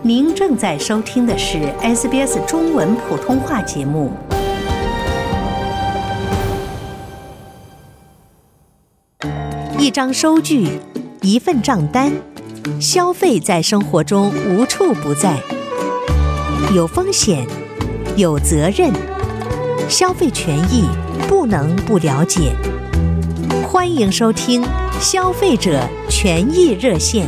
您正在收听的是 SBS 中文普通话节目。一张收据，一份账单，消费在生活中无处不在，有风险，有责任，消费权益不能不了解。欢迎收听消费者权益热线。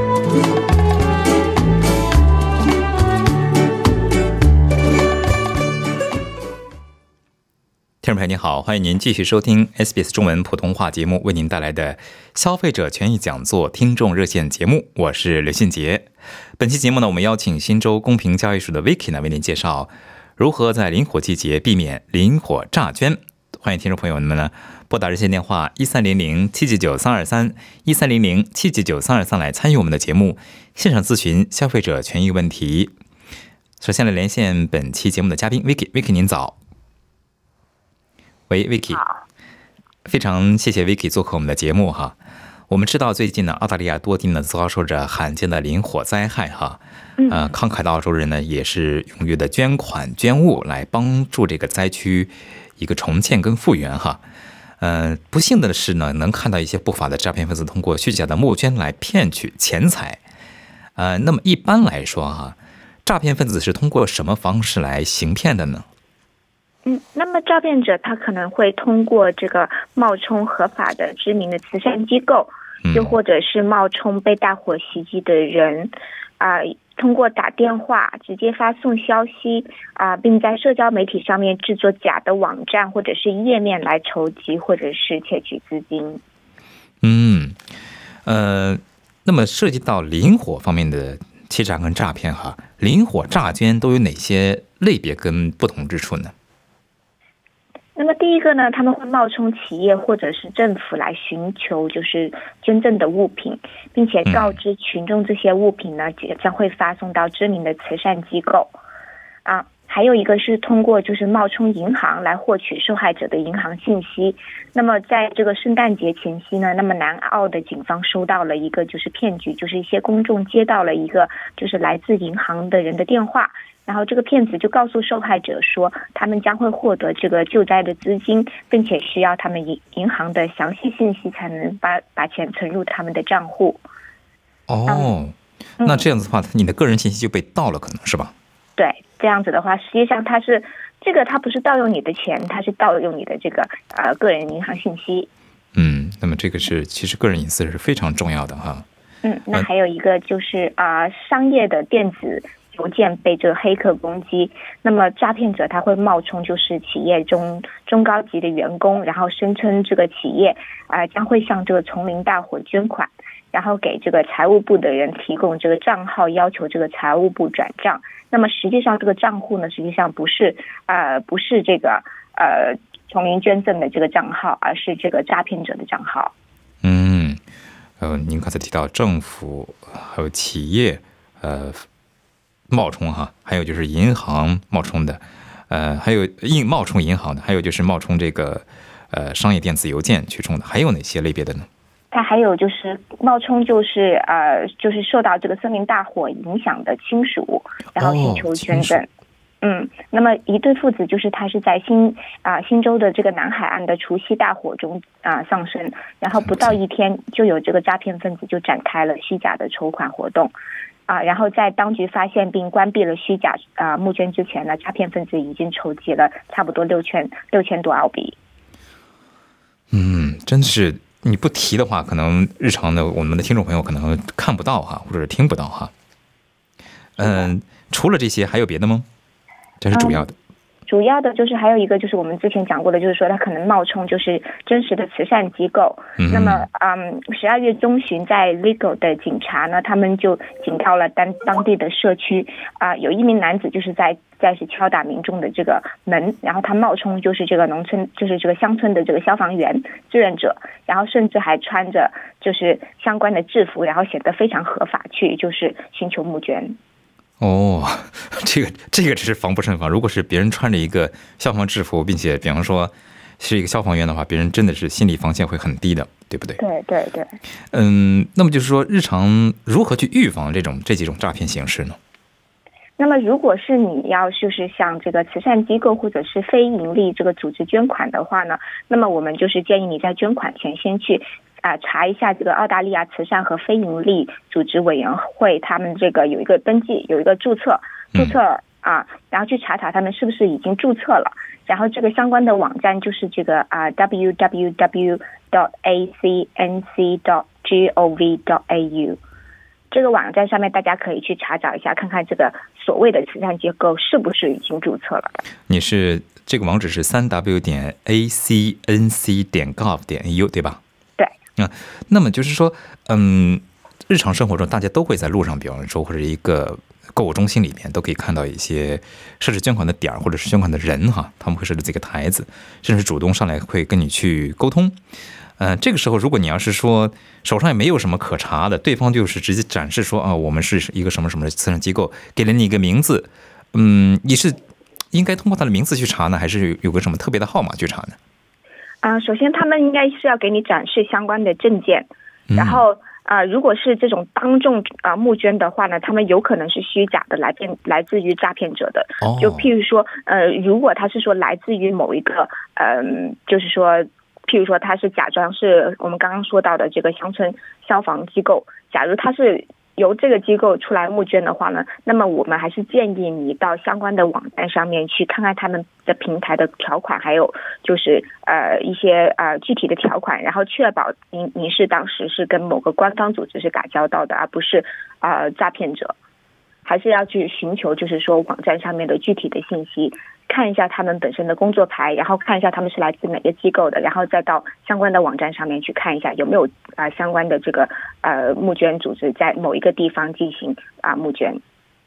听众朋友您好，欢迎您继续收听 SBS 中文普通话节目为您带来的消费者权益讲座听众热线节目，我是刘信杰。本期节目呢，我们邀请新州公平交易所的 Vicky 呢为您介绍如何在林火季节避免林火诈捐。欢迎听众朋友们呢拨打热线电话1300-799-323 1300-799-323来参与我们的节目，现场咨询消费者权益问题。首先来连线本期节目的嘉宾 Vicky 您早。喂 Vicky， 非常谢谢 Vicky 做客我们的节目哈。我们知道最近呢，澳大利亚多地呢遭受着罕见的林火灾害哈。慷慨的澳洲人呢也是踊跃的捐款捐物来帮助这个灾区一个重建跟复原哈。不幸的是呢，能看到一些不法的诈骗分子通过虚假的募捐来骗取钱财。那么一般来说哈，诈骗分子是通过什么方式来行骗的呢？ 那么诈骗者他可能会通过这个冒充合法的知名的慈善机构，又或者是冒充被大火袭击的人，通过打电话直接发送消息并在社交媒体上面制作假的网站或者是页面来筹集或者是窃取资金。 那么涉及到林火方面的欺诈跟诈骗哈，林火诈捐都有哪些类别跟不同之处呢？ 那么第一个呢，他们会冒充企业或者是政府来寻求就是捐赠的物品，并且告知群众这些物品呢将会发送到知名的慈善机构。还有一个是通过就是冒充银行来获取受害者的银行信息。那么在这个圣诞节前夕呢，那么南澳的警方收到了一个就是骗局，就是一些公众接到了一个就是来自银行的人的电话，然后这个骗子就告诉受害者说他们将会获得这个救灾的资金，并且需要他们银行的详细信息才能把钱存入他们的账户。 那这样子的话，你的个人信息就被盗了，可能是吧？ 对，这样子的话，实际上它不是盗用你的钱，它是盗用你的这个个人银行信息。 那么这个是其实个人隐私是非常重要的哈。 那还有一个就是商业的电子邮件被这个黑客攻击，那么诈骗者他会冒充就是企业中高级的员工，然后声称这个企业将会向这个丛林大火捐款，然后给这个财务部的人提供这个账号，要求这个财务部转账。那么实际上这个账户呢，实际上不是这个丛林捐赠的这个账号，而是这个诈骗者的账号。 您刚才提到政府还有企业冒充哈，还有就是银行冒充的，还有冒充银行的，还有就是冒充这个商业电子邮件去充的，还有哪些类别的呢？ 它还有就是冒充就是受到这个森林大火影响的亲属，然后寻求捐赠。那么一对父子就是他是在新州的这个南海岸的除夕大火中丧生，然后不到一天就有这个诈骗分子就展开了虚假的筹款活动。然后在当局发现并关闭了虚假募捐之前呢，诈骗分子已经筹集了差不多6000多澳币。 真是你不提的话，可能日常的我们的听众朋友可能看不到哈，或者是听不到哈。除了这些还有别的吗？这是主要的。 主要的就是还有一个就是我们之前讲过的，就是说他可能冒充就是真实的慈善机构。那么12月中旬在 Legal 的警察呢，他们就警告了当地的社区有一名男子就是在敲打民众的这个门，然后他冒充就是这个农村就是这个乡村的这个消防员志愿者，然后甚至还穿着就是相关的制服，然后显得非常合法去就是寻求募捐。 这个只是防不胜防。如果是别人穿着一个消防制服，并且比方说是一个消防员的话，别人真的是心理防线会很低的，对不对？ 对。 那么就是说，日常如何去预防这几种诈骗形式呢？ 那么如果是你要就是向这个慈善机构或者是非盈利这个组织捐款的话呢，那么我们就是建议你在捐款前先去查一下这个澳大利亚慈善和非盈利组织委员会，他们这个有一个登记，有一个注册然后去查查他们是不是已经注册了，然后这个相关的网站就是这个www.acnc.gov.au， 这个网站上面大家可以去查找一下，看看这个所谓的慈善机构是不是已经注册了。 你是这个网址是3w.acnc.gov.au 对吧？ 对。 那么就是说，日常生活中大家都会在路上，比方说或者一个购物中心里面都可以看到一些设置捐款的点或者是捐款的人哈，他们会设置这个台子，甚至主动上来会跟你去沟通。这个时候如果你要是说手上也没有什么可查的，对方就是直接展示说我们是一个什么什么的慈善机构，给了你一个名字，你是应该通过他的名字去查呢，还是有个什么特别的号码去查呢？ 首先他们应该是要给你展示相关的证件，然后如果是这种当众募捐的话呢，他们有可能是虚假的，来自于诈骗者的。就譬如说如果他是说来自于某一个就是说譬如说他是假装是我们刚刚说到的这个乡村消防机构，假如他是由这个机构出来募捐的话呢，那么我们还是建议你到相关的网站上面去看看他们的平台的条款，还有就是一些具体的条款，然后确保您是当时是跟某个官方组织是打交道的，而不是诈骗者。还是要去寻求就是说网站上面的具体的信息，看一下他们本身的工作牌，然后看一下他们是来自哪个机构的，然后再到相关的网站上面去看一下有没有相关的这个募捐组织在某一个地方进行募捐。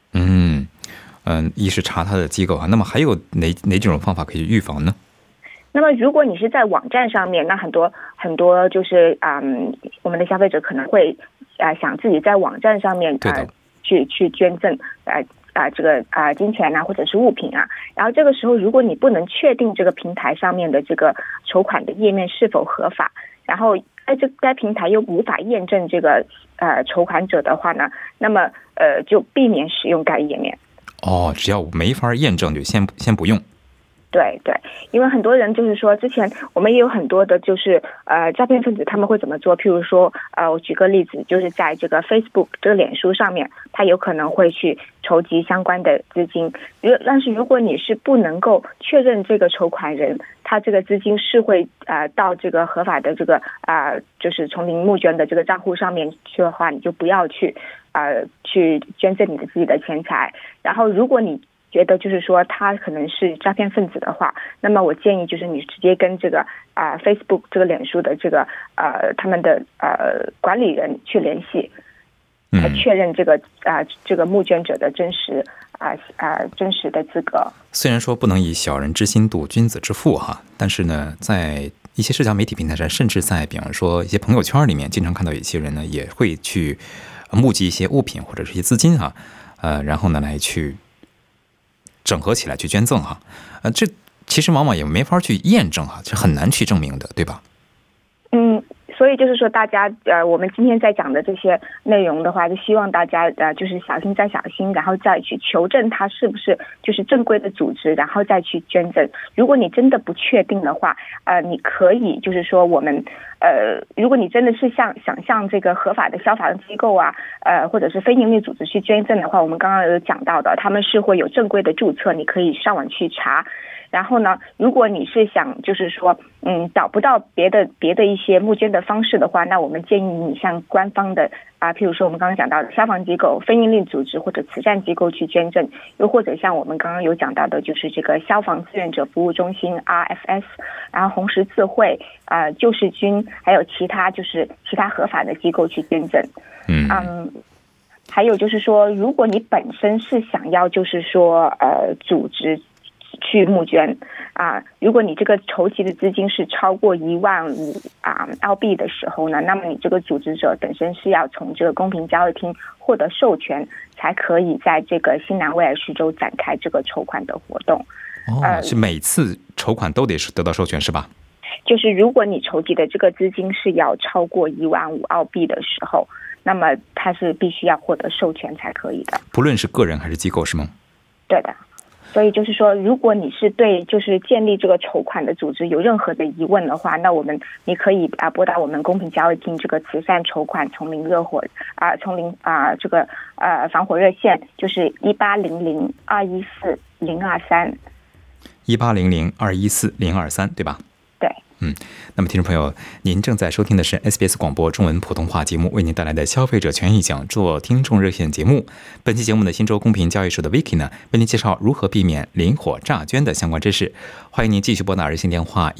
一是查他的机构那么还有哪几种方法可以预防呢？ 那么如果你是在网站上面，那很多就是我们的消费者可能会想自己在网站上面去捐赠这个金钱或者是物品然后这个时候如果你不能确定这个平台上面的这个筹款的页面是否合法，然后该平台又无法验证这个筹款者的话呢，那么就避免使用该页面。 只要没法验证就先不用。 对，因为很多人就是说，之前我们也有很多的就是诈骗分子他们会怎么做，譬如说我举个例子，就是在这个 Facebook 这个脸书上面，他有可能会去筹集相关的资金，但是如果你是不能够确认这个筹款人他这个资金是会到这个合法的这个就是丛林募捐的这个账户上面去的话，你就不要去捐赠你的自己的钱财。然后如果你觉得就是说他可能是诈骗分子的话，那么我建议就是你直接跟这个Facebook 这个脸书的这个他们的管理人去联系，来确认这个募捐者的真实的资格。 虽然说不能以小人之心度君子之腹但是呢，在一些社交媒体平台上，甚至在比方说一些朋友圈里面，经常看到有些人呢也会去募集一些物品或者是一些资金然后呢来去整合起来去捐赠这其实往往也没法去验证这很难去证明的，对吧？ 所以就是说大家我们今天在讲的这些内容的话，就希望大家就是小心再小心，然后再去求证它是不是就是正规的组织，然后再去捐赠。如果你真的不确定的话你可以就是说我们如果你真的是想向这个合法的消防机构或者是非营利组织去捐赠的话，我们刚刚有讲到的，他们是会有正规的注册，你可以上网去查。然后呢，如果你是想就是说找不到别的一些募捐的方式的话，那我们建议你向官方的譬如说我们刚刚讲到的消防机构、非营利组织或者慈善机构去捐赠，又或者像我们刚刚有讲到的就是这个消防志愿者服务中心 RFS， 然后红十字会救世军，还有其他合法的机构去捐赠。还有就是说，如果你本身是想要就是说组织去募捐如果你这个筹集的资金是超过15000澳币的时候呢，那么你这个组织者本身是要从这个公平交易厅获得授权，才可以在这个新南威尔士州展开这个筹款的活动。 是每次筹款都得得到授权是吧？ 就是如果你筹集的这个资金是要超过15000澳币的时候，那么它是必须要获得授权才可以的。 不论是个人还是机构是吗？ 对的。所以就是说，如果你是对就是建立这个筹款的组织有任何的疑问的话，那你可以拨打我们公平交易厅这个慈善筹款从零这个防火热线，就是 1800-214-023，1800-214-023，对吧？ 对。 那么听众朋友，您正在收听的是 SBS 广播中文普通话节目为您带来的消费者权益讲座听众热线节目。本期节目的新州公平交易所的 Vicky 呢，为您介绍如何避免零火诈捐的相关知识。欢迎您继续拨打热线电话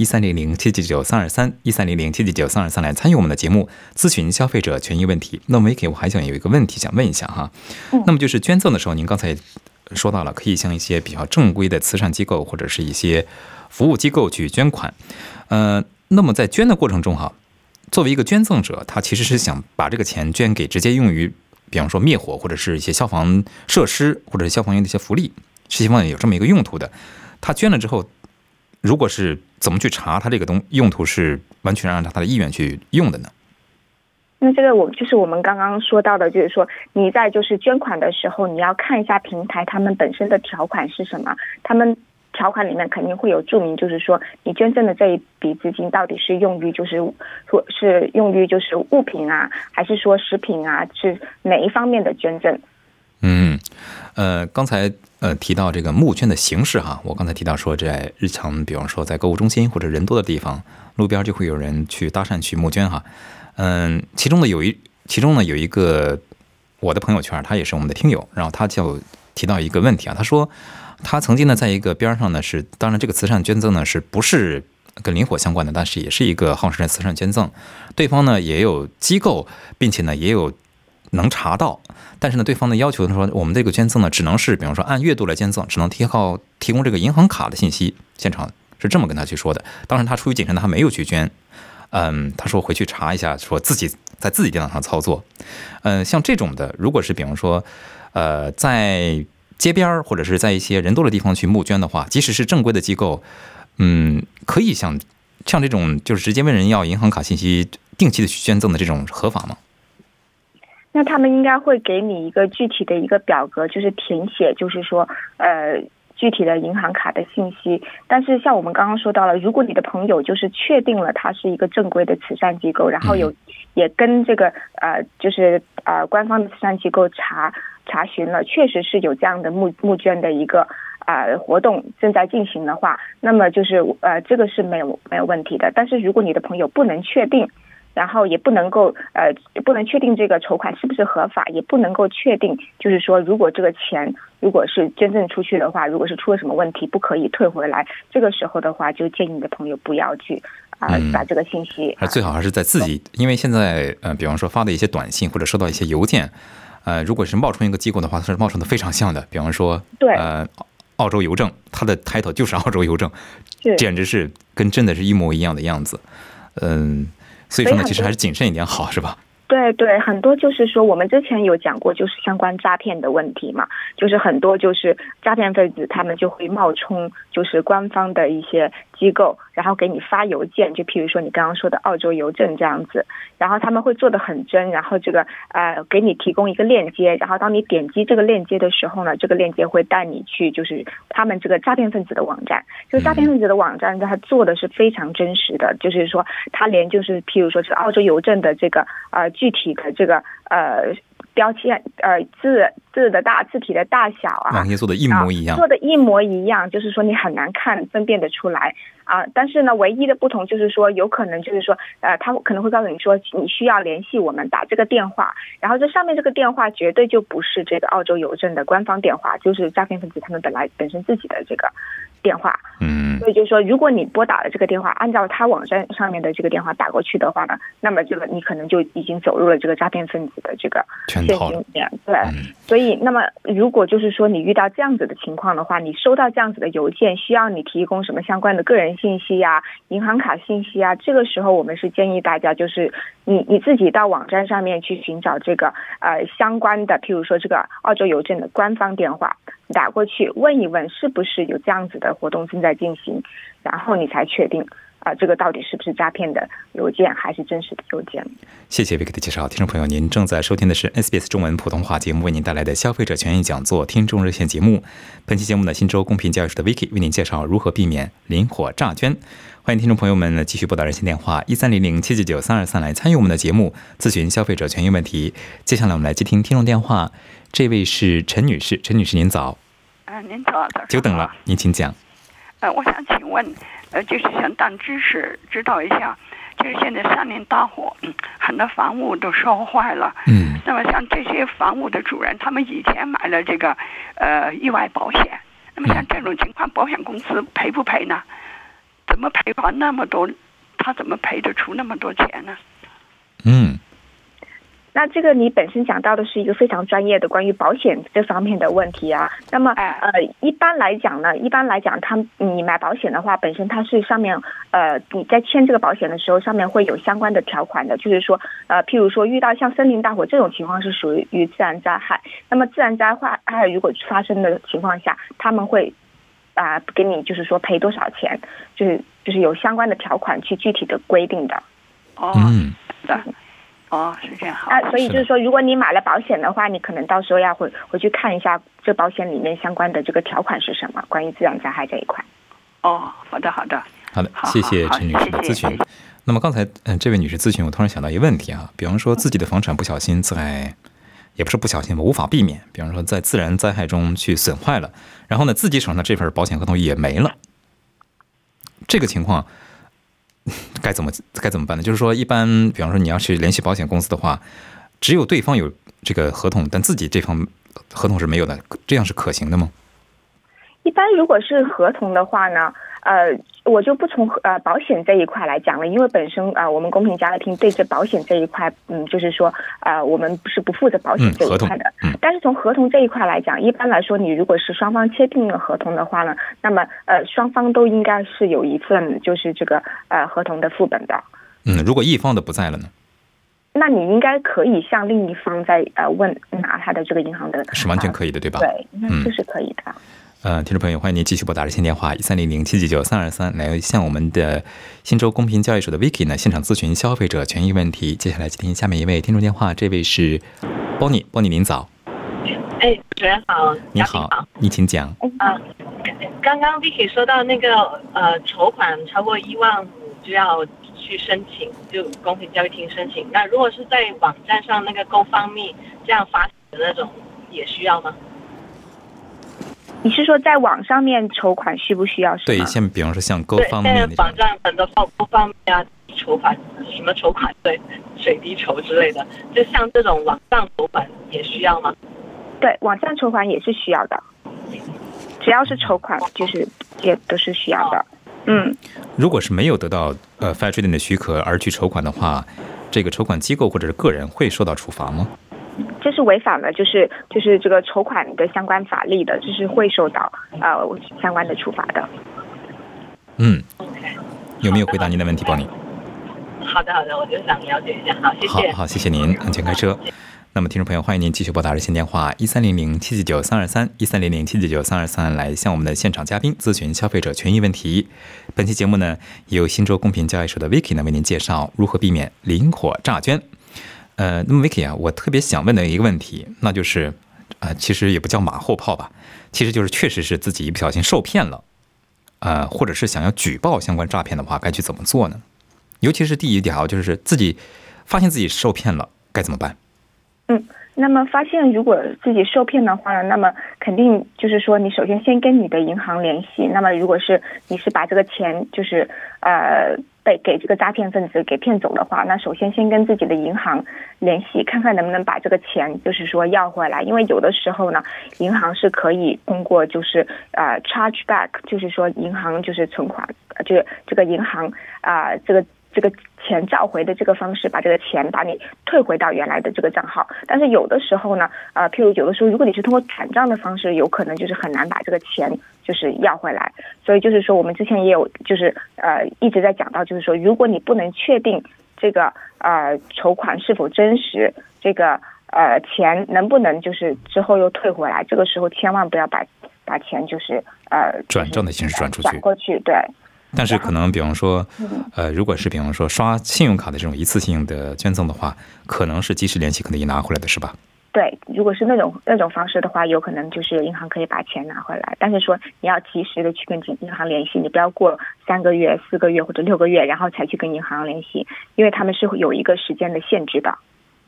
1300-799-323，1300-799-323来参与我们的节目，咨询消费者权益问题。那么 Vicky， 我还想有一个问题想问一下哈，那么就是捐赠的时候，您刚才说到了可以向一些比较正规的慈善机构或者是一些服务机构去捐款。那么在捐的过程中哈，作为一个捐赠者，他其实是想把这个钱捐给直接用于，比方说灭火或者是一些消防设施或者是消防员的一些福利，是希望有这么一个用途的。他捐了之后，如果是怎么去查他这个用途是完全按照他的意愿去用的呢？ 那这个我们刚刚说到的，就是说你在就是捐款的时候，你要看一下平台他们本身的条款是什么，他们条款里面肯定会有注明，就是说你捐赠的这一笔资金到底是用于就是物品啊，还是说食品啊，是哪一方面的捐赠？ 刚才提到这个募捐的形式哈，我刚才提到说在日常，比方说在购物中心或者人多的地方，路边就会有人去搭讪去募捐哈。其中呢有一个我的朋友圈，他也是我们的听友，然后他就提到一个问题啊，他说他曾经呢在一个边上呢是，当然这个慈善捐赠呢是不是跟零火相关的，但是也是一个好事的慈善捐赠，对方呢也有机构，并且呢也有能查到，但是呢对方的要求说我们这个捐赠呢只能是比方说按月度来捐赠，只能提供这个银行卡的信息，现场是这么跟他去说的。当然他出于谨慎，他没有去捐。他说回去查一下，说自己在自己电脑上操作。像这种的，如果是比方说在街边或者是在一些人多的地方去募捐的话，即使是正规的机构，可以像这种就是直接问人要银行卡信息定期的去捐赠的这种合法吗？ 那他们应该会给你一个具体的一个表格，就是填写，就是说具体的银行卡的信息。但是像我们刚刚说到了，如果你的朋友就是确定了它是一个正规的慈善机构，然后也跟这个官方的慈善机构查询了，确实是有这样的募捐的一个活动正在进行的话，那么就是这个是没有问题的。但是如果你的朋友不能确定，然后也不能确定这个筹款是不是合法，也不能够确定就是说如果这个钱如果是捐赠出去的话，如果是出了什么问题不可以退回来，这个时候的话就建议你的朋友不要去把这个信息最好还是在自己，因为现在比方说发的一些短信或者收到一些邮件，如果是冒充一个机构的话，它是冒充的非常像的，比方说对澳洲邮政，它的 title 就是澳洲邮政，简直是跟真的是一模一样的样子。所以说呢，其实还是谨慎一点好，是吧？ 对对，很多就是说我们之前有讲过，就是相关诈骗的问题嘛，就是很多就是诈骗分子他们就会冒充就是官方的一些机构，然后给你发邮件，就譬如说你刚刚说的澳洲邮政这样子，然后他们会做得很真，然后这个给你提供一个链接，然后当你点击这个链接的时候呢，这个链接会带你去就是他们这个诈骗分子的网站，就是诈骗分子的网站他做的是非常真实的，就是说他连就是譬如说这个澳洲邮政的这个具体的这个标签字体的大小啊， 网页做的一模一样， 就是说你很难分辨得出来但是呢，唯一的不同就是说，有可能就是说他可能会告诉你说你需要联系我们，打这个电话，然后这上面这个电话绝对就不是这个澳洲邮政的官方电话，就是诈骗分子他们本身自己的这个电话。所以就是说，如果你拨打了这个电话，按照他网站上面的这个电话打过去的话呢，那么这个你可能就已经走入了这个诈骗分子的这个陷阱里面。对，所以那么如果就是说你遇到这样子的情况的话，你收到这样子的邮件，需要你提供什么相关的个人信息啊、银行卡信息啊，这个时候我们是建议大家就是你自己到网站上面去寻找这个相关的，譬如说这个澳洲邮政的官方电话，打过去问一问是不是有这样子的活动正在进行，然后你才确定这个到底是不是诈骗的邮件还是真实的邮件。 谢谢 Vicky 的介绍。听众朋友，您正在收听的是 SBS 中文普通话节目为您带来的消费者权益讲座听众热线节目。本期节目呢，新州公平交易所的 Vicky 为您介绍如何避免零火诈捐。欢迎听众朋友们呢继续拨打热线电话1300-799-323来参与我们的节目，咨询消费者权益问题。接下来我们来接听听众电话，这位是陈女士。陈女士您早。 您早， 久等了，您请讲。 我想请问，就是想当知识知道一下，就是现在3年大火，很多房屋都烧坏了。那么像这些房屋的主人，他们以前买了这个意外保险，那么像这种情况，保险公司赔不赔呢？怎么赔还那么多？他怎么赔得出那么多钱呢？ 那这个你本身讲到的是一个非常专业的关于保险这方面的问题啊。那么一般来讲，你买保险的话，本身它是上面你在签这个保险的时候，上面会有相关的条款的，就是说譬如说遇到像森林大火这种情况是属于自然灾害。那么自然灾害如果发生的情况下，他们会给你就是说赔多少钱，就是有相关的条款去具体的规定的。 是这样。 所以就是说，如果你买了保险的话，你可能到时候要回去看一下这保险里面相关的这个条款是什么，关于自然灾害这一块。 好的， 谢谢陈女士的咨询。那么刚才这位女士咨询，我突然想到一个问题啊，比方说自己的房产不小心也不是不小心吧，无法避免，比方说在自然灾害中去损坏了，然后呢自己手上的这份保险合同也没了，这个情况该怎么办呢？就是说，一般比方说你要去联系保险公司的话，只有对方有这个合同，但自己这方合同是没有的，这样是可行的吗？ 一般如果是合同的话呢，我就不从保险这一块来讲了，因为本身我们公平交易厅对这保险这一块，就是说我们是不负责保险这一块的。但是从合同这一块来讲，一般来说，你如果是双方签订了合同的话呢，那么双方都应该是有一份就是这个合同的副本的。 如果一方的不在了呢？ 那你应该可以向另一方再拿他的这个银行的， 是完全可以的，对吧？ 对，那这是可以的。 听众朋友，欢迎您继续拨打热线电话1300-799-323来向我们的新州公平交易所的 Vicky 呢现场咨询消费者权益问题。接下来接听下面一位听众电话，这位是 Bonnie 您早。 主持人好。 你好，你请讲。 刚刚 Vicky 说到那个筹款超过1万5就要去申请，就公平交易厅申请。那如果是在网站上那个 GoFundMe 这样发起的那种，也需要吗？ 你是说在网上面筹款需不需要？ 对，像比方说像 GoFundMe 那种， 网站很多 GoFundMe 啊，筹款什么筹款，对，水滴筹之类的，就像这种网上筹款也需要吗？ 对，网上筹款也是需要的，只要是筹款，就是也都是需要的。 如果是没有得到fair trading 的许可而去筹款的话，这个筹款机构或者是个人会受到处罚吗？ 这是违反了就是这个筹款的相关法律的，就是会受到相关的处罚的。 有没有回答您的问题，帮你？ 好的，我就想了解一下。好，谢谢。 好，谢谢您，安全开车。那么听众朋友，欢迎您继续拨打热线电话1300-799-323 来向我们的现场嘉宾咨询消费者权益问题。本期节目呢，由新州公平交易所的 Vicky 呢为您介绍如何避免零火诈捐。那么 Vicky 啊，我特别想问的一个问题，那就是其实也不叫马后炮吧，其实就是确实是自己一不小心受骗了，或者是想要举报相关诈骗的话，该去怎么做呢？尤其是第一条，就是自己发现自己受骗了，该怎么办？ 那么发现如果自己受骗的话呢，那么肯定就是说你首先先跟你的银行联系。那么如果是你是把这个钱就是被给这个诈骗分子给骗走的话，那首先先跟自己的银行联系，看看能不能把这个钱就是说要回来。因为有的时候呢，银行是可以通过就是charge back， 就是说银行就是存款，就是这个银行这个钱召回的这个方式，把这个钱把你退回到原来的这个账号。但是有的时候呢，譬如有的时候，如果你是通过转账的方式，有可能就是很难把这个钱就是要回来。所以就是说，我们之前也有就是一直在讲到，就是说，如果你不能确定这个筹款是否真实，这个钱能不能就是之后又退回来，这个时候千万不要把钱就是转账的形式转出去， 转过去，对。 但是可能比方说如果是比方说刷信用卡的这种一次性的捐赠的话，可能是及时联系可以拿回来的，是吧？ 对，如果是那种方式的话，有可能就是银行可以把钱拿回来，但是说你要及时的去跟银行联系，你不要过3个月、4个月或者6个月，然后才去跟银行联系，因为他们是会有一个时间的限制的。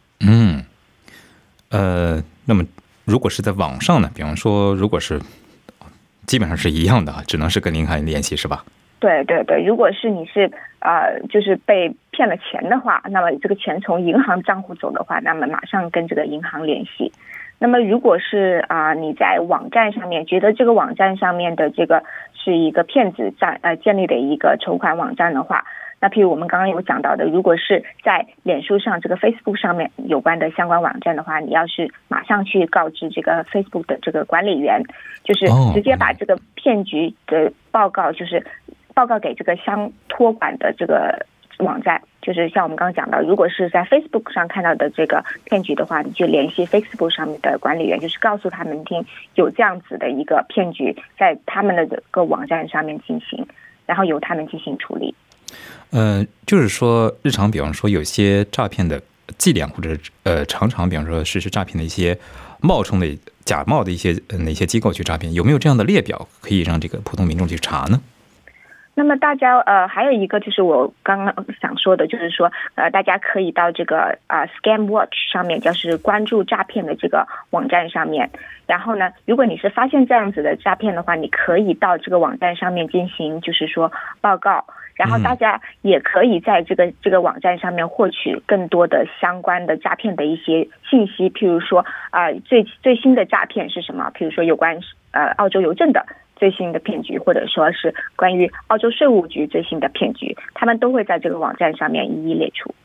那么如果是在网上呢，比方说如果是基本上是一样的，只能是跟银行联系，是吧？ 对对对，如果是你是就是被骗了钱的话，那么这个钱从银行账户走的话，那么马上跟这个银行联系。那么如果是你在网站上面觉得这个网站上面的这个是一个骗子建立的一个筹款网站的话，那譬如我们刚刚有讲到的，如果是在脸书上这个 Facebook 上面有关的相关网站的话，你要是马上去告知这个 Facebook 的这个管理员，就是直接把这个骗局的报告就是报告给这个相托管的这个网站，就是像我们刚刚讲到，如果是在 Facebook 上看到的这个骗局的话，你就联系 Facebook 上面的管理员，就是告诉他们听有这样子的一个骗局在他们的这个网站上面进行，然后由他们进行处理。 就是说日常比方说有些诈骗的伎俩，或者常常比方说实施诈骗的一些冒充的假冒的一些哪些机构去诈骗，有没有这样的列表可以让这个普通民众去查呢？ 那么大家还有一个就是我刚刚想说的，就是说大家可以到这个Scam Watch 上面，就是关注诈骗的这个网站上面。然后呢，如果你是发现这样子的诈骗的话，你可以到这个网站上面进行就是说报告。然后大家也可以在这个网站上面获取更多的相关的诈骗的一些信息，譬如说最新的诈骗是什么？譬如说有关澳洲邮政的最新的骗局，或者说是关于澳洲税务局最新的骗局，他们都会在这个网站上面一一列出。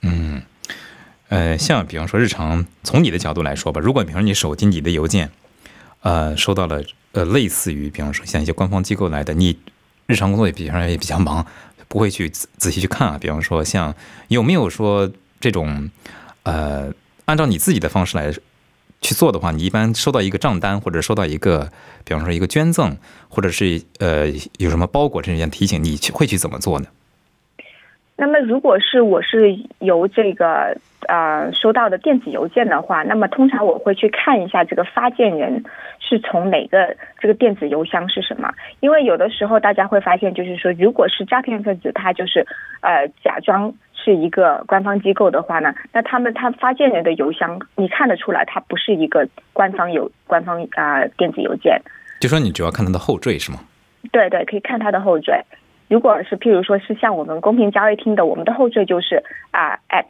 像比方说日常从你的角度来说吧，如果比方说你手机你的邮件收到了类似于比方说像一些官方机构来的，你日常工作也比较忙，不会去仔细去看比方说像有没有说这种按照你自己的方式来去做的话，你一般收到一个账单，或者收到一个比方说一个捐赠，或者是有什么包裹这样提醒，你会去怎么做呢？ 那么如果是我是由这个收到的电子邮件的话，那么通常我会去看一下这个发件人是从哪个这个电子邮箱是什么，因为有的时候大家会发现，就是说如果是诈骗分子他就是假装是一个官方机构的话呢，那他发件人的邮箱你看得出来他不是一个官方电子邮件， 就说你主要看他的后缀是吗？ 对对，可以看他的后缀。如果是譬如说是像我们公平交易厅的，我们的后缀就是at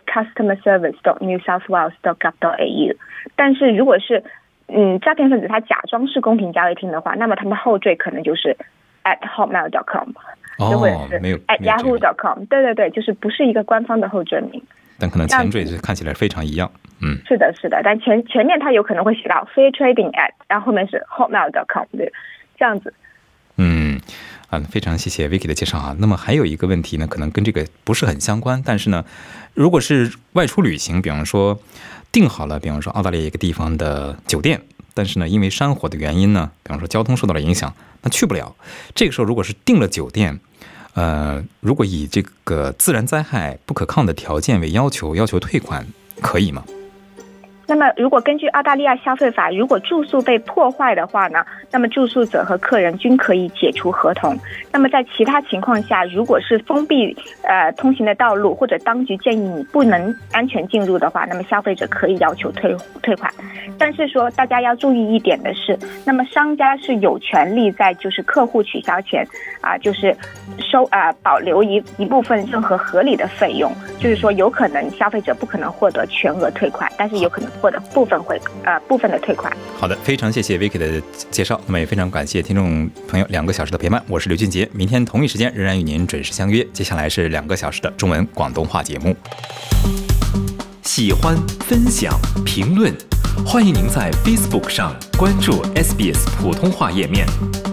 customerservice.newsouthwales.gov.au。但是如果是诈骗分子他假装是公平交易厅的话，那么他们后缀可能就是 at hotmail.com， 或者是 at yahoo.com。对对对，就是不是一个官方的后缀名， 但可能前缀看起来非常一样。 是的，是的，但前面他有可能会写到 fair trading at， 然后后面是 hotmail.com， 对，这样子。 非常谢谢 Vicky 的介绍那么还有一个问题呢，可能跟这个不是很相关，但是呢，如果是外出旅行，比方说订好了，比方说澳大利亚一个地方的酒店，但是呢，因为山火的原因呢，比方说交通受到了影响，那去不了。这个时候，如果是订了酒店，如果以这个自然灾害不可抗的条件为要求退款，可以吗？ 那么如果根据澳大利亚消费法，如果住宿被破坏的话呢，那么住宿者和客人均可以解除合同。那么在其他情况下，如果是封闭通行的道路，或者当局建议你不能安全进入的话，那么消费者可以要求退款。但是说大家要注意一点的是，那么商家是有权利在就是客户取消前就是保留一部分任何合理的费用，就是说有可能消费者不可能获得全额退款，但是有可能获得部分的退款。 好的，非常谢谢 Vicky 的介绍，那么也非常感谢听众朋友2个小时的陪伴，我是刘俊杰，明天同一时间仍然与您准时相约，接下来是2个小时的中文广东话节目。喜欢、分享、评论，欢迎您在 Facebook 上关注 SBS 普通话页面。